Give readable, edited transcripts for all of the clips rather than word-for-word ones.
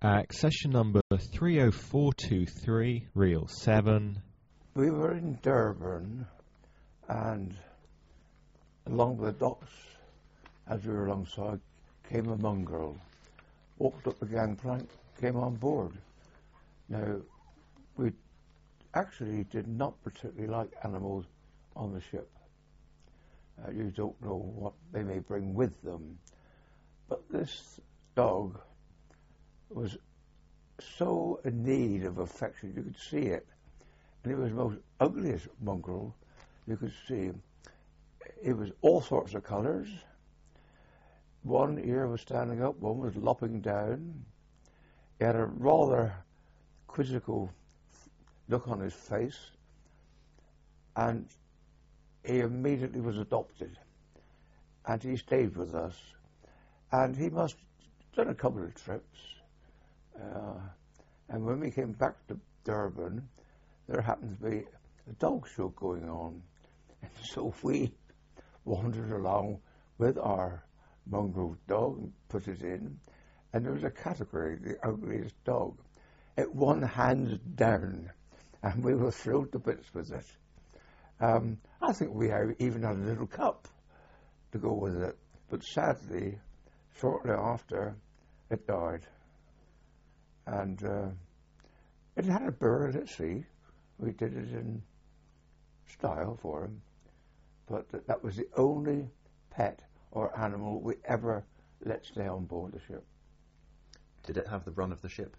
Accession number 30423, reel 7. We were in Durban, and along the docks, as we were alongside, came a mongrel, walked up the gangplank, came on board. Now, we actually did not particularly like animals on the ship. You don't know what they may bring with them. But this dog was so in need of affection, you could see it. And it was the most ugliest mongrel you could see. It was all sorts of colours. One ear was standing up, one was lopping down. He had a rather quizzical look on his face, and he immediately was adopted. And he stayed with us. And he must have done a couple of trips. And when we came back to Durban, there happened to be a dog show going on. And so we wandered along with our mongrel dog and put it in. And there was a category, the ugliest dog. It won hands down. And we were thrilled to bits with it. I think we even had a little cup to go with it. But sadly, shortly after, it died. And it had a bird at sea. We did it in style for him. But that was the only pet or animal we ever let stay on board the ship. Did it have the run of the ship?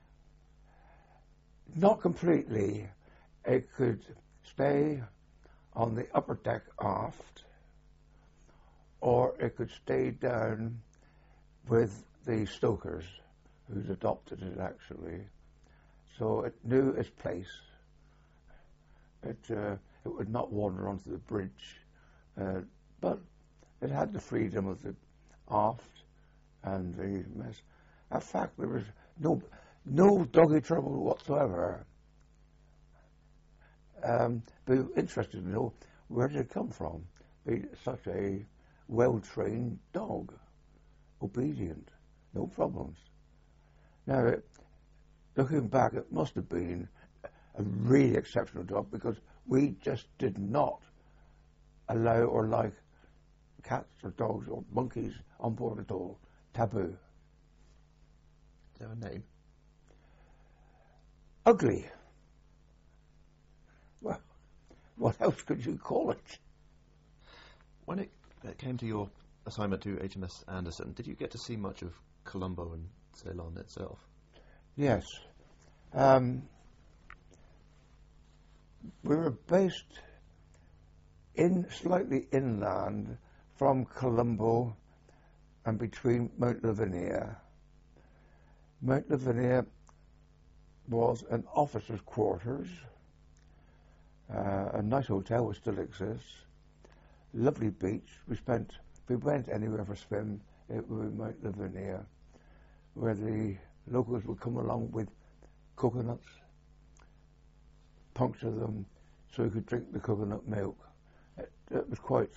Not completely. It could stay on the upper deck aft, or it could stay down with the stokers, who'd adopted it actually. So it knew its place. It would not wander onto the bridge, but it had the freedom of the aft and the mess. In fact, there was no doggy trouble whatsoever. Be interested to know, where did it come from? Be such a well-trained dog, obedient, no problems. Now, looking back, it must have been a really exceptional dog, because we just did not allow or like cats or dogs or monkeys on board at all. Taboo. Does it have a name? Ugly. Well, what else could you call it? When it came to your assignment to HMS Anderson, did you get to see much of Colombo and Ceylon itself? Yes. We were based slightly inland from Colombo and between Mount Lavinia. Mount Lavinia was an officer's quarters, a nice hotel which still exists, lovely beach. We went anywhere for a swim, it was Mount Lavinia, where the locals would come along with coconuts, puncture them so you could drink the coconut milk. It was quite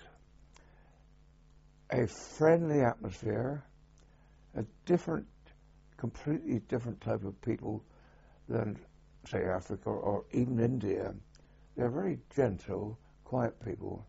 a friendly atmosphere, a completely different type of people than, say, Africa or even India. They're very gentle, quiet people.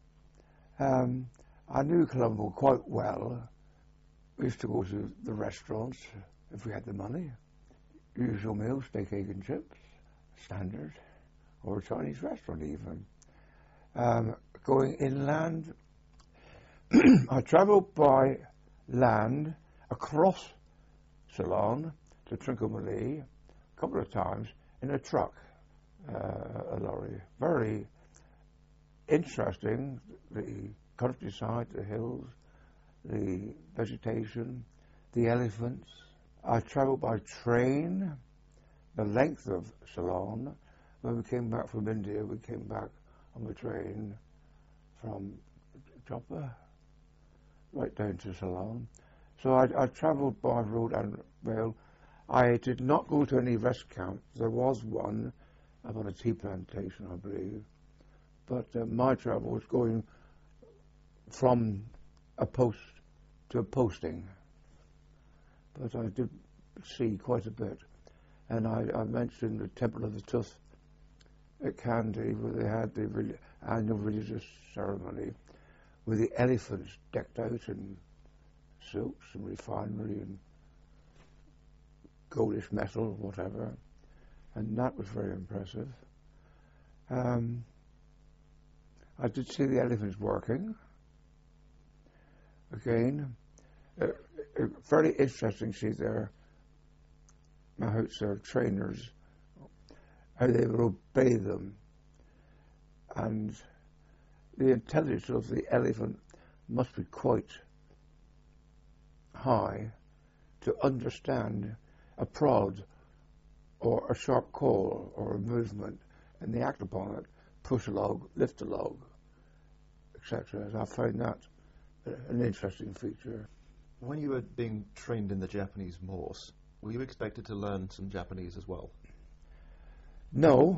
I knew Colombo quite well. We used to go to the restaurants if we had the money. Usual meals, steak, egg and chips, standard, or a Chinese restaurant even. Going inland, I travelled by land across Ceylon to Trincomalee a couple of times in a truck, a lorry. Very interesting, the countryside, the hills, the vegetation, the elephants. I travelled by train the length of Ceylon. When we came back from India, we came back on the train from Joppa right down to Ceylon. So I travelled by road and rail. I did not go to any rest camps. There was one up on a tea plantation, I believe. But my travel was going from a post to a posting. But I did see quite a bit. And I mentioned the Temple of the Tooth at Kandy, where they had the annual religious ceremony with the elephants decked out in silks and refinery and goldish metal, whatever. And that was very impressive. I did see the elephants working. Again, very interesting to see their mahouts, their trainers, how they would obey them. And the intelligence of the elephant must be quite high to understand a prod or a sharp call or a movement and they act upon it, push a log, lift a log, etc. I find that an interesting feature. When you were being trained in the Japanese Morse, were you expected to learn some Japanese as well? No.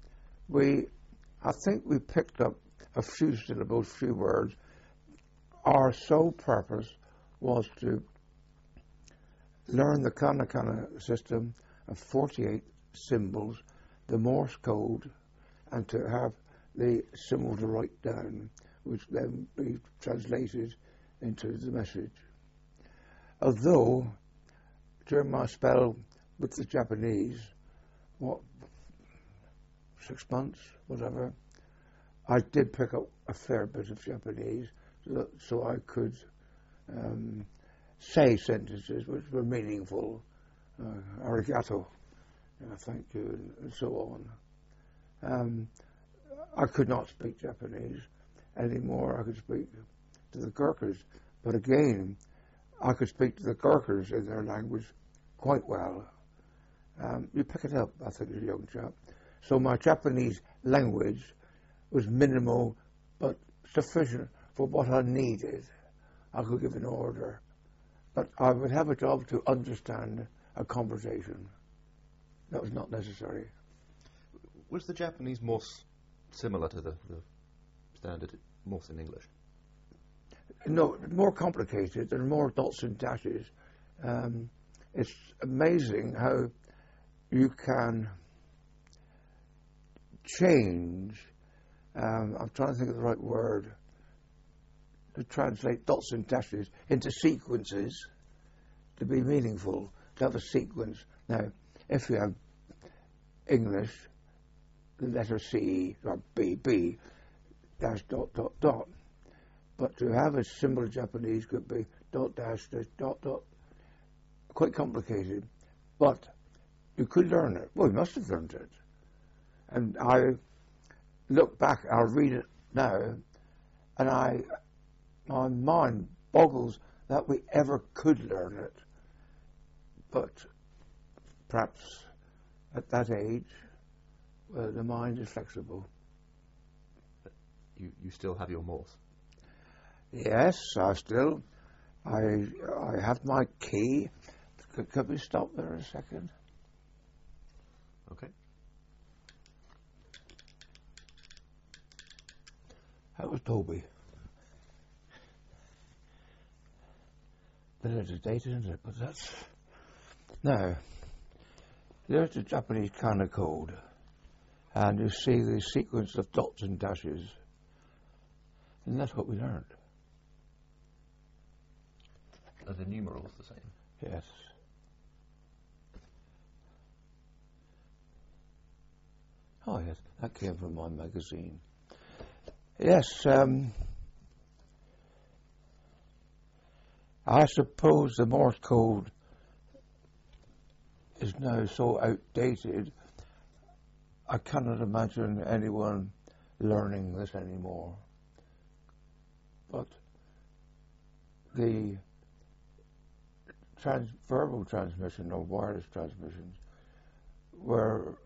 I think we picked up a few syllables, few words. Our sole purpose was to learn the katakana system of 48 symbols, the Morse code, and to have the symbol to write down, which then be translated into the message. Although, during my spell with the Japanese, 6 months, whatever, I did pick up a fair bit of Japanese so I could say sentences which were meaningful, arigato, thank you, and so on. I could not speak Japanese anymore. I could speak to the Gurkhas, but again, I could speak to the Gurkhas in their language quite well. You pick it up, I think, as a young chap. So my Japanese language was minimal, but sufficient for what I needed. I could give an order, but I would have a job to understand a conversation. That was not necessary. Was the Japanese Morse similar to the standard Morse in English? No, more complicated. There are more dots and dashes. It's amazing how you can change. I'm trying to think of the right word to translate dots and dashes into sequences to be meaningful, to have a sequence. Now, if you have English, the letter C or B dash dot dot dot. But to have a symbol Japanese could be dot dash dash dot dot. Quite complicated, but you could learn it. Well, you must have learned it. And I look back, I'll read it now, and my mind boggles that we ever could learn it. But perhaps at that age, the mind is flexible. You still have your Morse? Yes, I have my key. Could we stop there a second? Okay. That was Toby. Bit out of date, isn't it? But that's... Now, there's the Japanese kind of code. And you see the sequence of dots and dashes. And that's what we learned. Are the numerals the same? Yes. Oh, yes, that came from my magazine. Yes, I suppose the Morse code is now so outdated, I cannot imagine anyone learning this anymore. But the verbal transmission or wireless transmissions were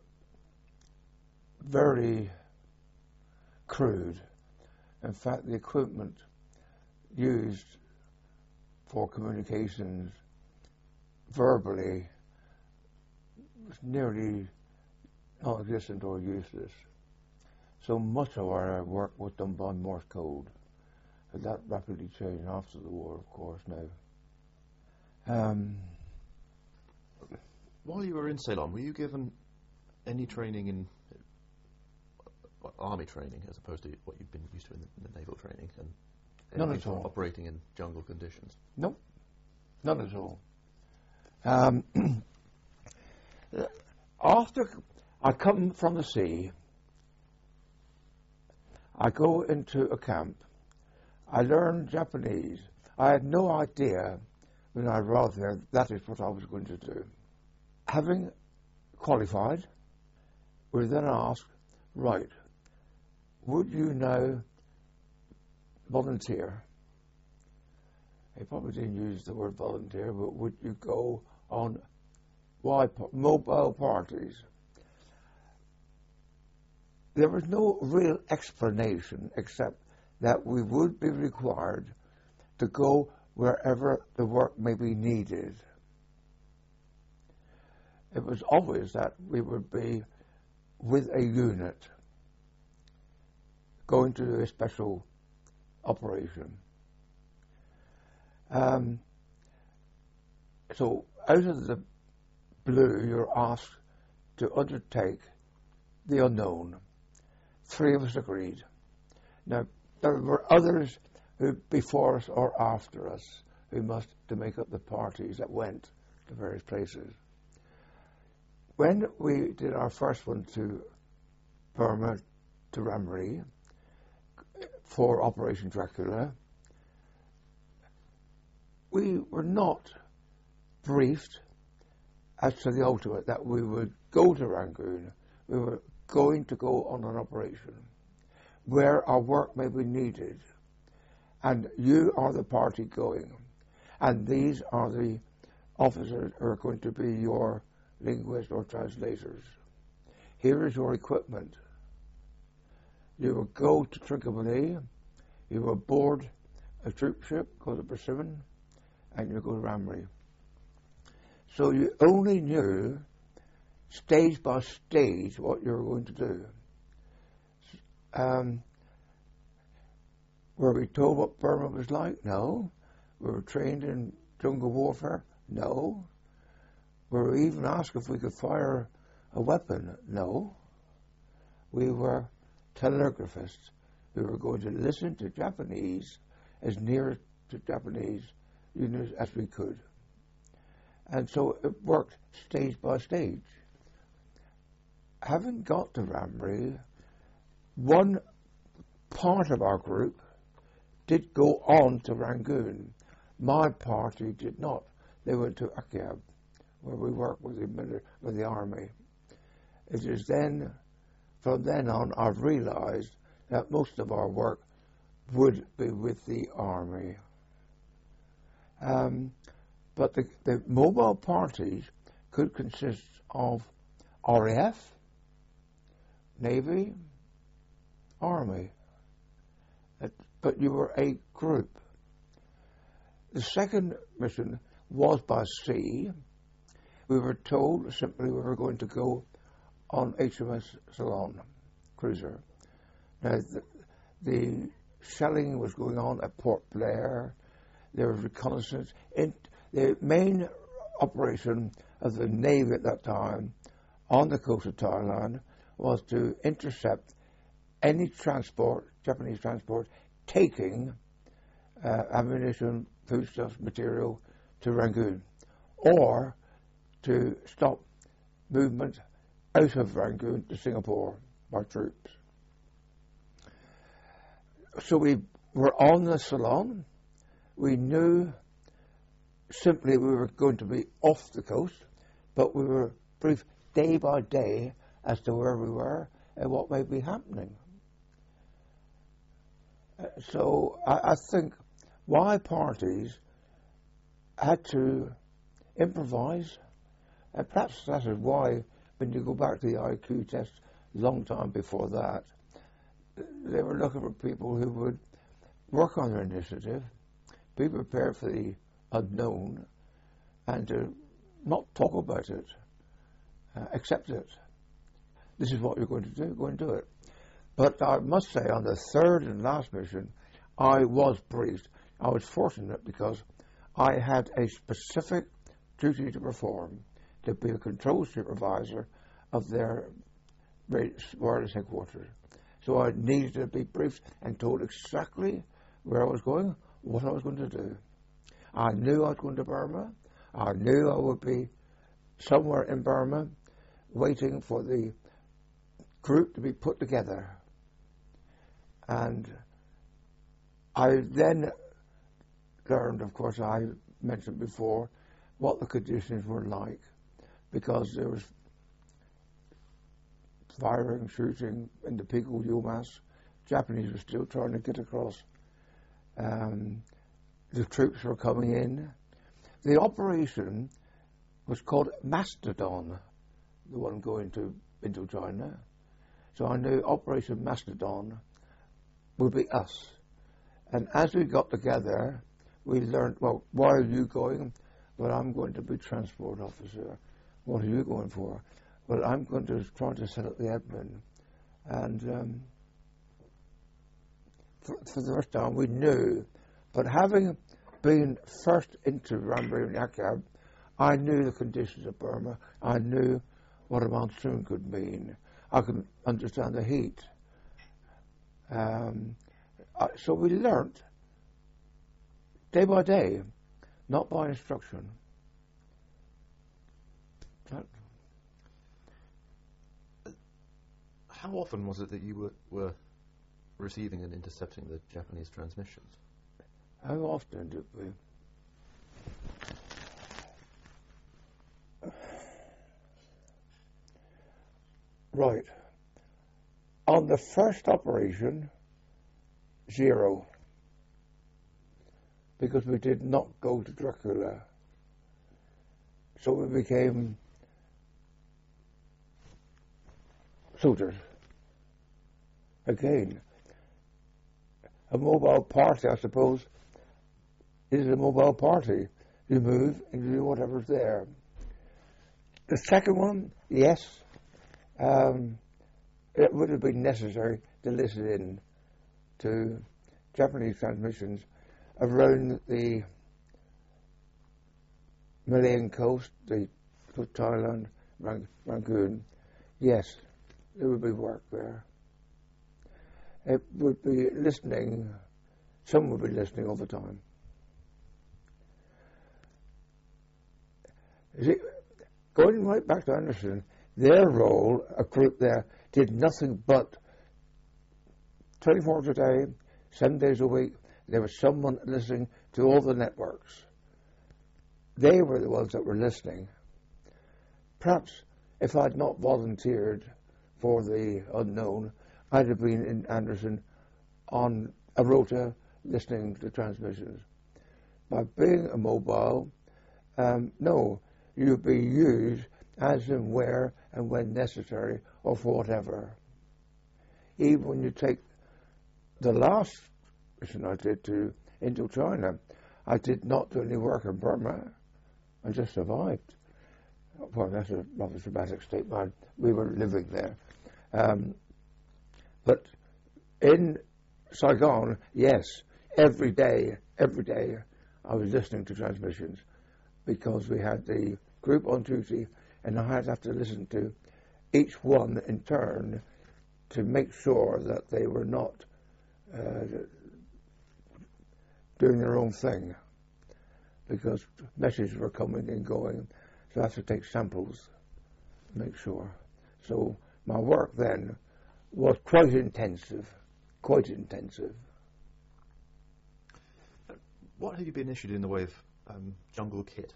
very crude. In fact, the equipment used for communications verbally was nearly non-existent or useless. So much of our work was done by Morse code. And that rapidly changed after the war, of course, now. While you were in Ceylon, were you given any training in army training as opposed to what you've been used to in the naval training? And None at all. Operating in jungle conditions? Nope, none at all. After I come from the sea, I go into a camp. I learn Japanese. I had no idea when I arrived there that is what I was going to do. Having qualified, we then asked, right, would you now volunteer? He probably didn't use the word volunteer, but would you go on mobile parties? There was no real explanation except that we would be required to go wherever the work may be needed. It was obvious that we would be with a unit going to do a special operation. So out of the blue, you're asked to undertake the unknown. 3 of us agreed. Now, there were others who before us or after us who must to make up the parties that went to various places. When we did our first one to Burma, to Ramri, for Operation Dracula, we were not briefed as to the ultimate, that we would go to Rangoon. We were going to go on an operation where our work may be needed, and you are the party going, and these are the officers who are going to be your linguists or translators. Here is your equipment. You will go to Trincomalee, you will board a troop ship called the Persimmon, and you go to Ramri. So you only knew stage by stage what you were going to do. Were we told what Burma was like? No. We were trained in jungle warfare? No. Were we even asked if we could fire a weapon? No. We were telegraphists. We were going to listen to Japanese as near to Japanese units as we could. And so it worked stage by stage. Having got to Ramri, one part of our group did go on to Rangoon. My party did not. They went to Akyab, where we worked with the army. It is then, from then on, I've realized that most of our work would be with the army. But the mobile parties could consist of RAF, Navy, Army. But you were a group. The second mission was by sea. We were told simply we were going to go on HMS Ceylon cruiser. Now, the shelling was going on at Port Blair. There was reconnaissance. The main operation of the Navy at that time on the coast of Thailand was to intercept any transport, Japanese transport, taking ammunition, foodstuffs, material to Rangoon, or to stop movement out of Rangoon to Singapore by troops. So we were on the Ceylon. We knew simply we were going to be off the coast, but we were briefed day by day as to where we were and what might be happening. So I think why parties had to improvise, and perhaps that is why when you go back to the IQ test a long time before that, they were looking for people who would work on their initiative, be prepared for the unknown, and to not talk about it, accept it. This is what you're going to do, go and do it. But I must say, on the third and last mission, I was briefed. I was fortunate because I had a specific duty to perform. to be a control supervisor of their wireless headquarters. So I needed to be briefed and told exactly where I was going, what I was going to do. I knew I was going to Burma. I knew I would be somewhere in Burma waiting for the group to be put together. And I then learned, of course, I mentioned before, what the conditions were like, because there was firing, shooting in the Pico UMass. Japanese were still trying to get across. The troops were coming in. The operation was called Mastodon, the one going to Indochina. So I knew Operation Mastodon would be us. And as we got together, we learned, well, why are you going? Well, I'm going to be transport officer. What are you going for? Well, I'm going to try to set up the admin. And for the first time, we knew. But having been first into Ranbir and Yakab, I knew the conditions of Burma. I knew what a monsoon could mean. I could understand the heat. So we learnt day by day, not by instruction. How often was it that you were receiving and intercepting the Japanese transmissions? How often did we? Right. On the first operation, 0. Because we did not go to Dracula. So we became soldiers. Again, a mobile party, I suppose, is a mobile party. You move and you do whatever's there. The second one, yes, it would have been necessary to listen in to Japanese transmissions around the Malayan coast, the Thailand, Rangoon. Yes, there would be work there. It would be listening, some would be listening all the time. You see, going right back to Anderson, their role, a group there, did nothing but 24 hours a day, 7 days a week, there was someone listening to all the networks. They were the ones that were listening. Perhaps if I'd not volunteered for the unknown, I'd have been in Anderson on a rota listening to transmissions. By being a mobile, no, you'd be used as and where and when necessary or for whatever. Even when you take the last mission I did to Indochina, I did not do any work in Burma. I just survived. Well, that's a rather dramatic statement. We were living there. But in Saigon, yes, every day, I was listening to transmissions because we had the group on duty and I had to have to listen to each one in turn to make sure that they were not doing their own thing, because messages were coming and going, so I had to take samples to make sure. So my work then was quite intensive. What have you been issued in the way of jungle kit?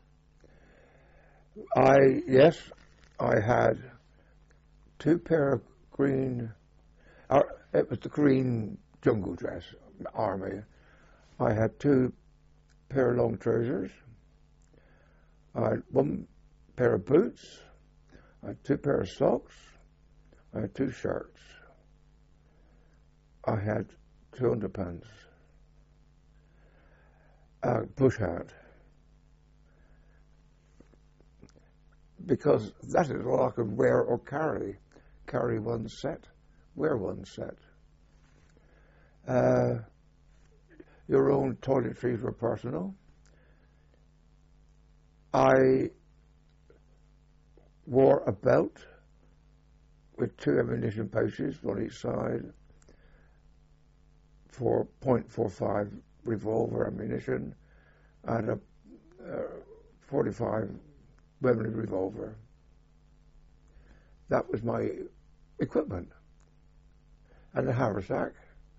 Yes, I had 2 pair of green, it was the green jungle dress, army. I had 2 pair of long trousers. I had 1 pair of boots. I had 2 pair of socks. I had 2 shirts. I had 2 underpants. A bush hat. Because that is all I could wear or carry. Carry 1 set. Wear 1 set. Your own toiletries were personal. I wore a belt with 2 ammunition pouches on each side for .45 revolver ammunition and a 45 Wembley revolver. That was my equipment. And a haversack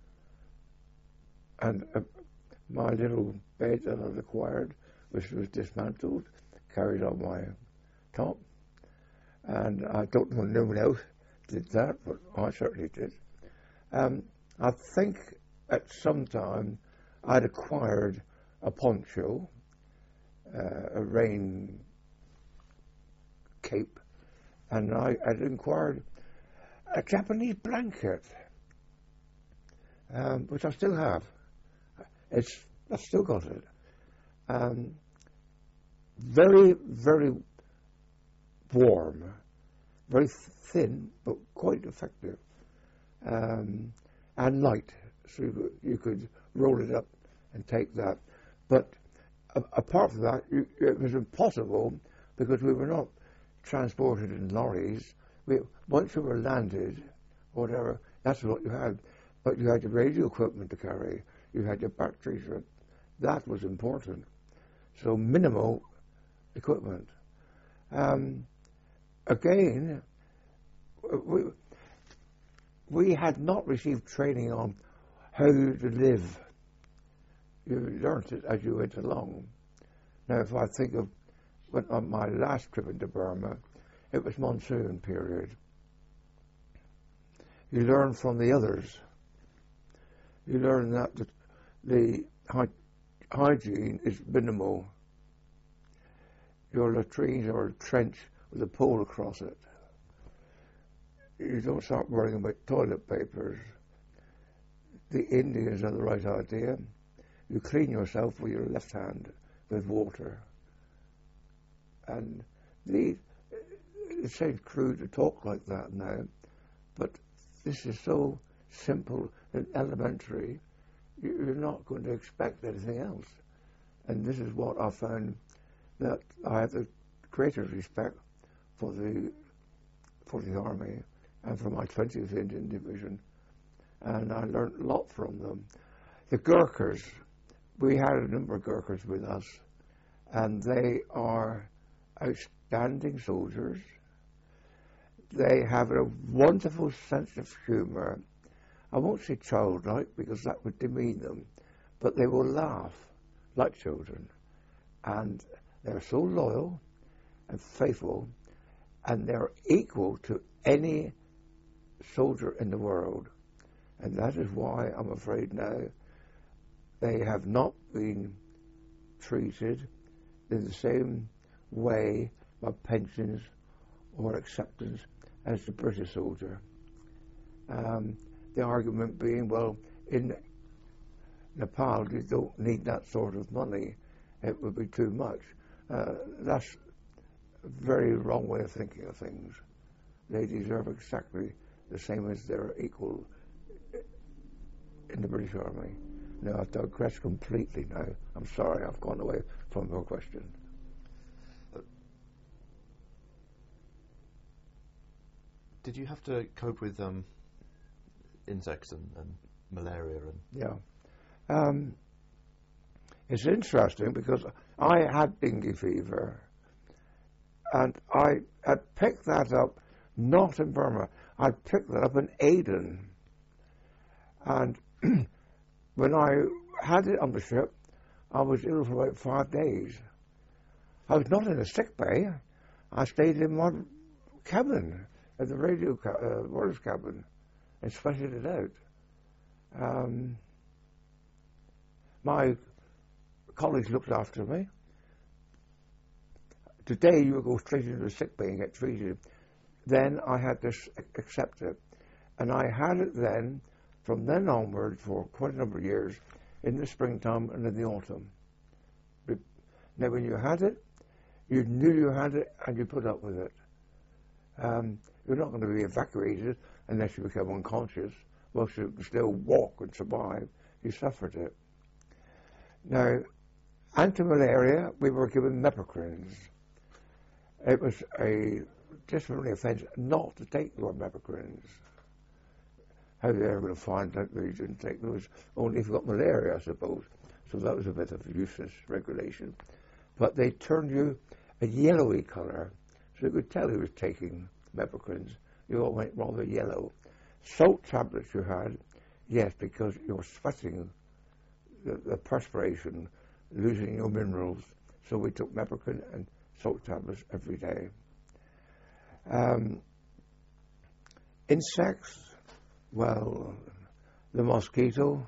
and my little bed that I'd acquired, which was dismantled, carried on my top. And I don't know no one else did that, but I certainly did. I think at some time I'd acquired a poncho, a rain cape, and I'd acquired a Japanese blanket, which I still have. I've still got it. Very, very warm, very thin, but quite effective, and light, so you could roll it up and take that. But apart from that, it was impossible because we were not transported in lorries. Once you were landed, whatever, that's what you had. But you had your radio equipment to carry. You had your batteries. That was important. So minimal equipment. Again, we had not received training on how to live. You learned it as you went along. Now, if I think of on my last trip into Burma, it was monsoon period. You learn from the others. You learn that the hygiene is minimal. Your latrines are a trench with a pole across it. You don't start worrying about toilet papers. The Indians are the right idea. You clean yourself with your left hand with water. And it seems crude to talk like that now, but this is so simple and elementary, you're not going to expect anything else. And this is what I found, that I have the greatest respect for the Army and for my 20th Indian Division, and I learned a lot from them. The Gurkhas, we had a number of Gurkhas with us, and they are outstanding soldiers. They have a wonderful sense of humour. I won't say childlike because that would demean them, but they will laugh like children. And they're so loyal and faithful, and they're equal to any soldier in the world. And that is why I'm afraid now they have not been treated in the same way by pensions or acceptance as the British soldier. The argument being, well, in Nepal you don't need that sort of money, it would be too much. That's a very wrong way of thinking of things. They deserve exactly the same as their equal in the British Army. Now, I've digressed completely now. I'm sorry, I've gone away from your question. Did you have to cope with insects and malaria? Yeah. It's interesting because I had dengue fever, and I had picked that up not in Burma. I picked that up in Aden. And when I had it on the ship, I was ill for about 5 days. I was not in a sick bay. I stayed in my cabin, at the radio wireless cabin, and sweated it out. My colleagues looked after me. Today you would go straight into the sick bay and get treated. Then I had to accept it. And I had it then, from then onward, for quite a number of years, in the springtime and in the autumn. Now when you had it, you knew you had it and you put up with it. You're not going to be evacuated unless you become unconscious. Well, you can still walk and survive. You suffered it. Now, anti-malaria, we were given Nepocrines. It was a just from the offence not to take your Mepicrines. How they ever going to find out that you didn't take those? Only if you got malaria, I suppose. So that was a bit of a useless regulation. But they turned you a yellowy colour, so you could tell who was taking Mepicrines. You all went rather yellow. Salt tablets you had, yes, because you're sweating, the perspiration, losing your minerals. So we took Mepicrine and salt tablets every day. Insects, well, the mosquito.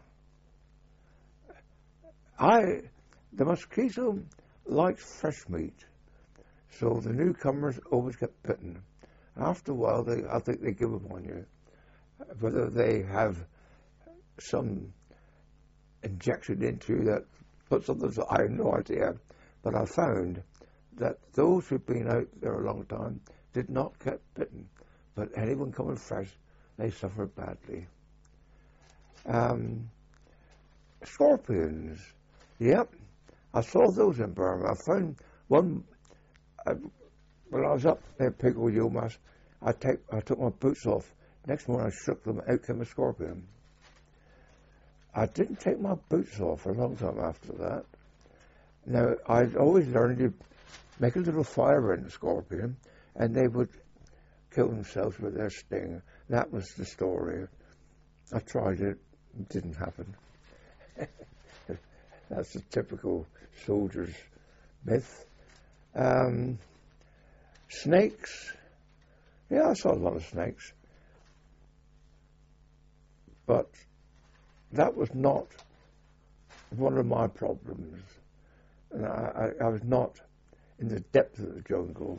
The mosquito likes fresh meat, so the newcomers always get bitten. After a while, I think they give up on you. Whether they have some injection into you that puts others, I have no idea. But I found that those who've been out there a long time did not get bitten. But anyone coming fresh, they suffer badly. Scorpions. Yep. I saw those in Burma. I found one when I was up there at Pico Yumas. I took my boots off. Next morning I shook them, out came a scorpion. I didn't take my boots off for a long time after that. Now, I'd always learned to make a little fire in the scorpion, and they would kill themselves with their sting. That was the story. I tried it. It didn't happen. That's a typical soldier's myth. Snakes. Yeah, I saw a lot of snakes. But that was not one of my problems. And I was not in the depth of the jungles.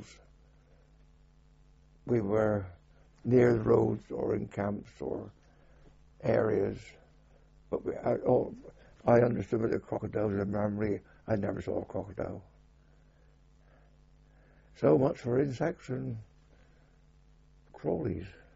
We were near the roads or in camps or areas. But I understood about the crocodiles in Mamre. I never saw a crocodile. So much for insects and crawlies.